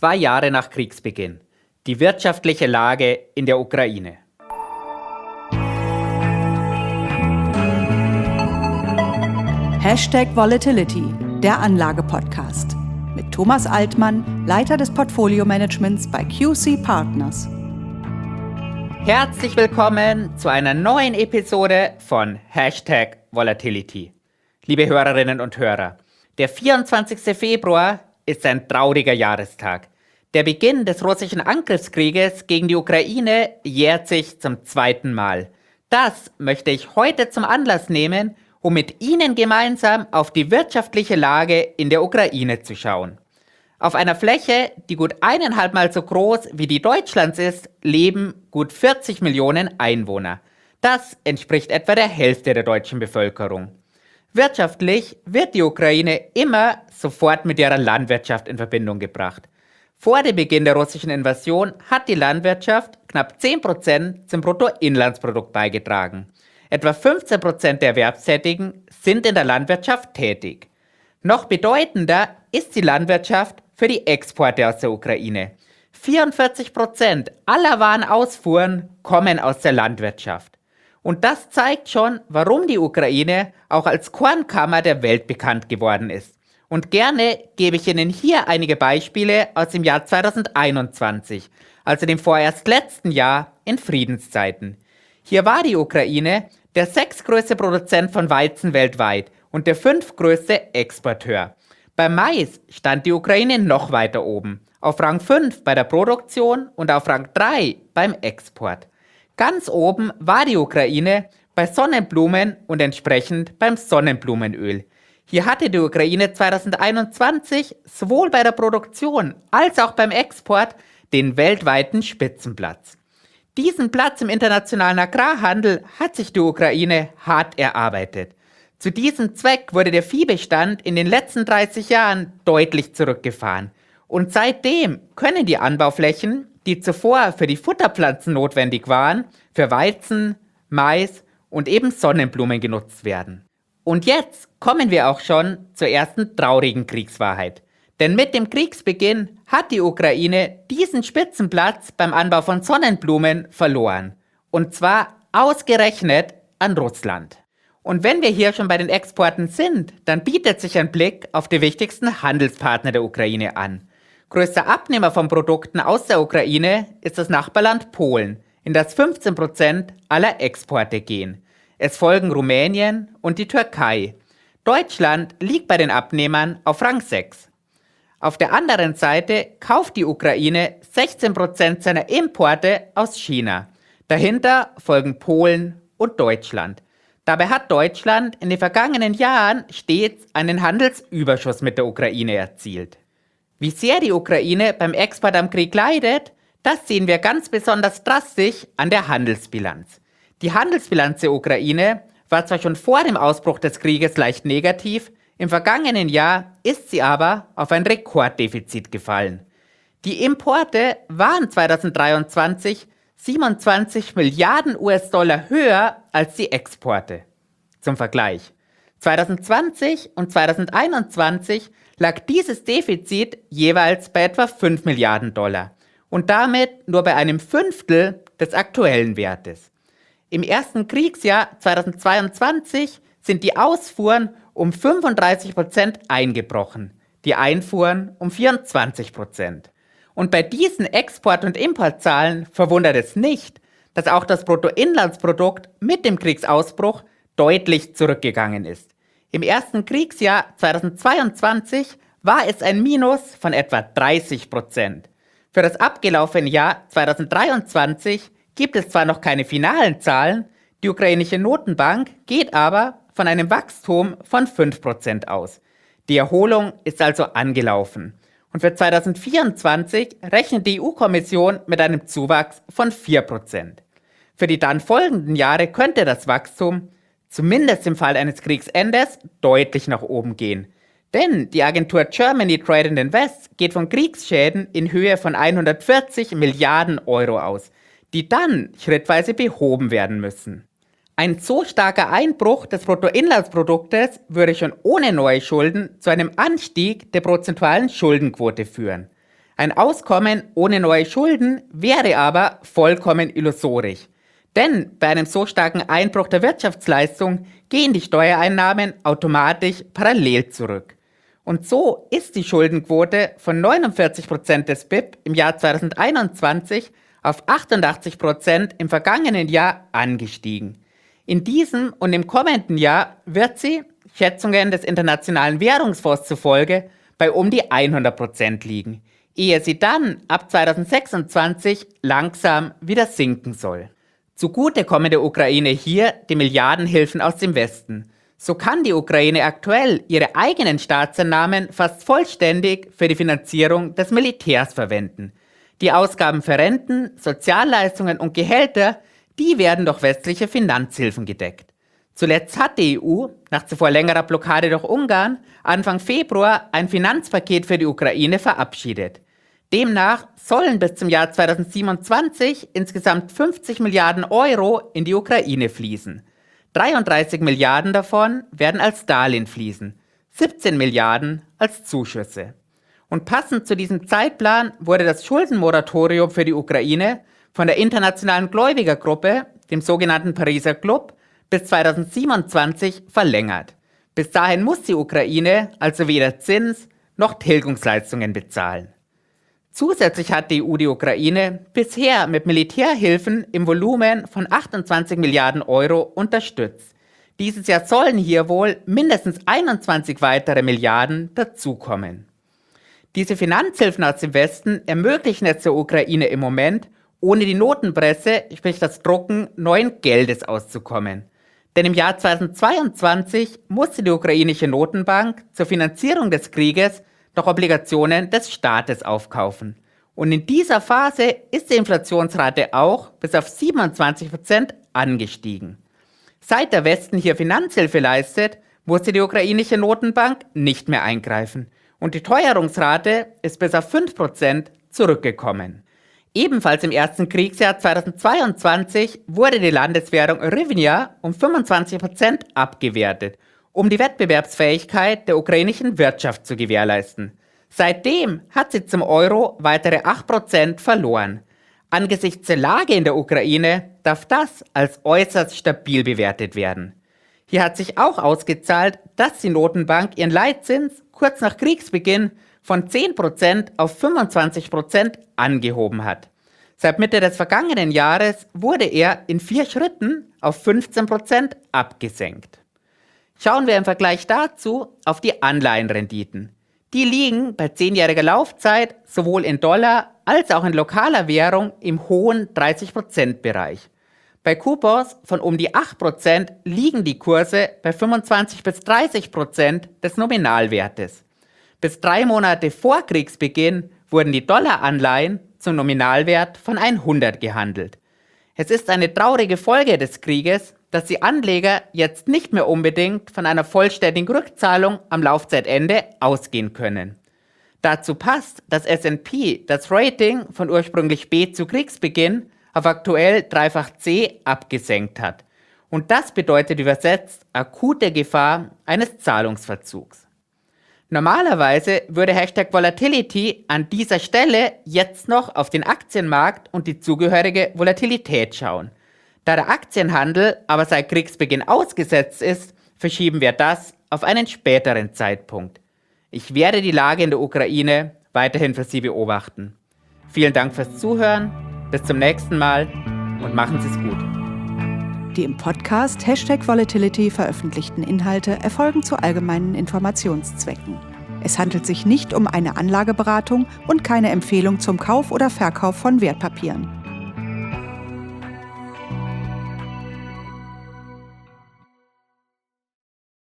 2 Jahre nach Kriegsbeginn. Die wirtschaftliche Lage in der Ukraine. #Volatility, der Anlage-Podcast. Mit Thomas Altmann, Leiter des Portfolio-Managements bei QC Partners. Herzlich willkommen zu einer neuen Episode von #Volatility. Liebe Hörerinnen und Hörer, der 24. Februar ist ein trauriger Jahrestag. Der Beginn des russischen Angriffskrieges gegen die Ukraine jährt sich zum 2. Mal. Das möchte ich heute zum Anlass nehmen, um mit Ihnen gemeinsam auf die wirtschaftliche Lage in der Ukraine zu schauen. Auf einer Fläche, die gut 1,5 Mal so groß wie die Deutschlands ist, leben gut 40 Millionen Einwohner. Das entspricht etwa der Hälfte der deutschen Bevölkerung. Wirtschaftlich wird die Ukraine immer sofort mit ihrer Landwirtschaft in Verbindung gebracht. Vor dem Beginn der russischen Invasion hat die Landwirtschaft knapp 10% zum Bruttoinlandsprodukt beigetragen. Etwa 15% der Erwerbstätigen sind in der Landwirtschaft tätig. Noch bedeutender ist die Landwirtschaft für die Exporte aus der Ukraine. 44% aller Warenausfuhren kommen aus der Landwirtschaft. Und das zeigt schon, warum die Ukraine auch als Kornkammer der Welt bekannt geworden ist. Und gerne gebe ich Ihnen hier einige Beispiele aus dem Jahr 2021, also dem vorerst letzten Jahr in Friedenszeiten. Hier war die Ukraine der 6. größte Produzent von Weizen weltweit und der 5. größte Exporteur. Beim Mais stand die Ukraine noch weiter oben, auf Rang 5 bei der Produktion und auf Rang 3 beim Export. Ganz oben war die Ukraine bei Sonnenblumen und entsprechend beim Sonnenblumenöl. Hier hatte die Ukraine 2021 sowohl bei der Produktion als auch beim Export den weltweiten Spitzenplatz. Diesen Platz im internationalen Agrarhandel hat sich die Ukraine hart erarbeitet. Zu diesem Zweck wurde der Viehbestand in den letzten 30 Jahren deutlich zurückgefahren. Und seitdem können die Anbauflächen, die zuvor für die Futterpflanzen notwendig waren, für Weizen, Mais und eben Sonnenblumen genutzt werden. Und jetzt kommen wir auch schon zur ersten traurigen Kriegswahrheit. Denn mit dem Kriegsbeginn hat die Ukraine diesen Spitzenplatz beim Anbau von Sonnenblumen verloren. Und zwar ausgerechnet an Russland. Und wenn wir hier schon bei den Exporten sind, dann bietet sich ein Blick auf die wichtigsten Handelspartner der Ukraine an. Größter Abnehmer von Produkten aus der Ukraine ist das Nachbarland Polen, in das 15% aller Exporte gehen. Es folgen Rumänien und die Türkei. Deutschland liegt bei den Abnehmern auf Rang 6. Auf der anderen Seite kauft die Ukraine 16% seiner Importe aus China. Dahinter folgen Polen und Deutschland. Dabei hat Deutschland in den vergangenen Jahren stets einen Handelsüberschuss mit der Ukraine erzielt. Wie sehr die Ukraine beim Export am Krieg leidet, das sehen wir ganz besonders drastisch an der Handelsbilanz. Die Handelsbilanz der Ukraine war zwar schon vor dem Ausbruch des Krieges leicht negativ, im vergangenen Jahr ist sie aber auf ein Rekorddefizit gefallen. Die Importe waren 2023 27 Milliarden US-Dollar höher als die Exporte. Zum Vergleich: 2020 und 2021 lag dieses Defizit jeweils bei etwa 5 Milliarden Dollar und damit nur bei einem Fünftel des aktuellen Wertes. Im ersten Kriegsjahr 2022 sind die Ausfuhren um 35% eingebrochen, die Einfuhren um 24%. Und bei diesen Export- und Importzahlen verwundert es nicht, dass auch das Bruttoinlandsprodukt mit dem Kriegsausbruch deutlich zurückgegangen ist. Im ersten Kriegsjahr 2022 war es ein Minus von etwa 30%. Für das abgelaufene Jahr 2023 gibt es zwar noch keine finalen Zahlen, die ukrainische Notenbank geht aber von einem Wachstum von 5% aus. Die Erholung ist also angelaufen. Und für 2024 rechnet die EU-Kommission mit einem Zuwachs von 4%. Für die dann folgenden Jahre könnte das Wachstum, zumindest im Fall eines Kriegsendes, deutlich nach oben gehen. Denn die Agentur Germany Trade and Invest geht von Kriegsschäden in Höhe von 140 Milliarden Euro aus, die dann schrittweise behoben werden müssen. Ein so starker Einbruch des Bruttoinlandsproduktes würde schon ohne neue Schulden zu einem Anstieg der prozentualen Schuldenquote führen. Ein Auskommen ohne neue Schulden wäre aber vollkommen illusorisch. Denn bei einem so starken Einbruch der Wirtschaftsleistung gehen die Steuereinnahmen automatisch parallel zurück. Und so ist die Schuldenquote von 49% des BIP im Jahr 2021 auf 88% im vergangenen Jahr angestiegen. In diesem und im kommenden Jahr wird sie, Schätzungen des Internationalen Währungsfonds zufolge, bei um die 100% liegen, ehe sie dann ab 2026 langsam wieder sinken soll. Zugute kommen der Ukraine hier die Milliardenhilfen aus dem Westen. So kann die Ukraine aktuell ihre eigenen Staatseinnahmen fast vollständig für die Finanzierung des Militärs verwenden. Die Ausgaben für Renten, Sozialleistungen und Gehälter, die werden durch westliche Finanzhilfen gedeckt. Zuletzt hat die EU, nach zuvor längerer Blockade durch Ungarn, Anfang Februar ein Finanzpaket für die Ukraine verabschiedet. Demnach sollen bis zum Jahr 2027 insgesamt 50 Milliarden Euro in die Ukraine fließen. 33 Milliarden davon werden als Darlehen fließen, 17 Milliarden als Zuschüsse. Und passend zu diesem Zeitplan wurde das Schuldenmoratorium für die Ukraine von der internationalen Gläubigergruppe, dem sogenannten Pariser Club, bis 2027 verlängert. Bis dahin muss die Ukraine also weder Zins noch Tilgungsleistungen bezahlen. Zusätzlich hat die EU die Ukraine bisher mit Militärhilfen im Volumen von 28 Milliarden Euro unterstützt. Dieses Jahr sollen hier wohl mindestens 21 weitere Milliarden dazukommen. Diese Finanzhilfen aus dem Westen ermöglichen es der Ukraine im Moment, ohne die Notenpresse, sprich das Drucken neuen Geldes auszukommen. Denn im Jahr 2022 musste die ukrainische Notenbank zur Finanzierung des Krieges noch Obligationen des Staates aufkaufen. Und in dieser Phase ist die Inflationsrate auch bis auf 27% angestiegen. Seit der Westen hier Finanzhilfe leistet, musste die ukrainische Notenbank nicht mehr eingreifen. Und die Teuerungsrate ist bis auf 5% zurückgekommen. Ebenfalls im ersten Kriegsjahr 2022 wurde die Landeswährung Hryvnia um 25% abgewertet, um die Wettbewerbsfähigkeit der ukrainischen Wirtschaft zu gewährleisten. Seitdem hat sie zum Euro weitere 8% verloren. Angesichts der Lage in der Ukraine darf das als äußerst stabil bewertet werden. Hier hat sich auch ausgezahlt, dass die Notenbank ihren Leitzins kurz nach Kriegsbeginn von 10% auf 25% angehoben hat. Seit Mitte des vergangenen Jahres wurde er in 4 Schritten auf 15% abgesenkt. Schauen wir im Vergleich dazu auf die Anleihenrenditen. Die liegen bei 10-jähriger Laufzeit sowohl in Dollar als auch in lokaler Währung im hohen 30%-Bereich. Bei Coupons von um die 8% liegen die Kurse bei 25 bis 30% des Nominalwertes. Bis 3 Monate vor Kriegsbeginn wurden die Dollaranleihen zum Nominalwert von 100 gehandelt. Es ist eine traurige Folge des Krieges, dass die Anleger jetzt nicht mehr unbedingt von einer vollständigen Rückzahlung am Laufzeitende ausgehen können. Dazu passt, dass S&P das Rating von ursprünglich B zu Kriegsbeginn auf aktuell ¾ abgesenkt hat. Und das bedeutet übersetzt akute Gefahr eines Zahlungsverzugs. Normalerweise würde #Volatility an dieser Stelle jetzt noch auf den Aktienmarkt und die zugehörige Volatilität schauen. Da der Aktienhandel aber seit Kriegsbeginn ausgesetzt ist, verschieben wir das auf einen späteren Zeitpunkt. Ich werde die Lage in der Ukraine weiterhin für Sie beobachten. Vielen Dank fürs Zuhören, bis zum nächsten Mal und machen Sie es gut. Die im Podcast #Volatility veröffentlichten Inhalte erfolgen zu allgemeinen Informationszwecken. Es handelt sich nicht um eine Anlageberatung und keine Empfehlung zum Kauf oder Verkauf von Wertpapieren.